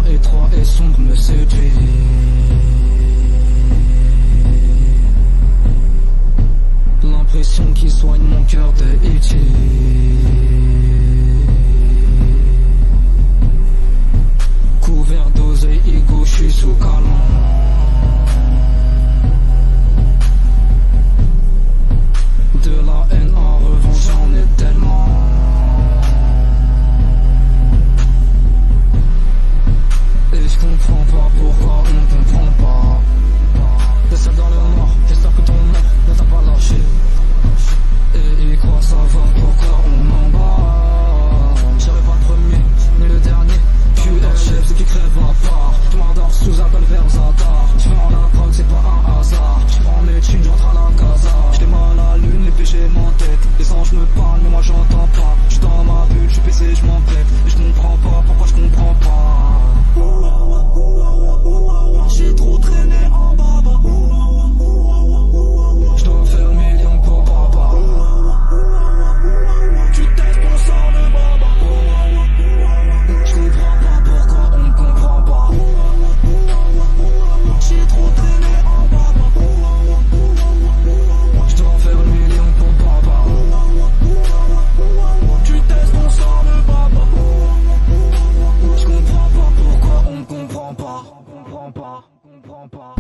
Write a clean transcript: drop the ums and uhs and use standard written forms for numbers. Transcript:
étroit et sombre me séduit. L'impression qui soigne mon cœur de E.T. Couvert d'oseille, ego, j'suis sous canon. De la haine en revanche j'en ai tellement. Et je comprends pas pourquoi on comprend pas. T'es seul dans le noir, j'espère que ton nom ne t'a pas lâché. Et quoi ça va, pourquoi on m'en bat? J'irai pas le premier, ni le dernier. J'suis le chef, c'est qui crève à part. J'm'endors sous un vers Zadar. J'prends la drogue, c'est pas un hasard. J'prends mes thunes, j'entre à la casa. J't'ai mal à la lune, les péchés m'entêtent. Les anges me parlent, mais moi j'entends pas. J'suis dans ma bulle, j'suis PC, j'm'embête. Et j'comprends pas, pourquoi j'comprends pas. J'ai trop traîné en baba. J'dois faire million pour baba. Tu testes ton sang de baba. J'comprends pas pourquoi on comprend pas. J'ai trop traîné en baba. J'dois faire million pour baba. Tu testes ton sang de baba. J'comprends pas pourquoi on comprend pas.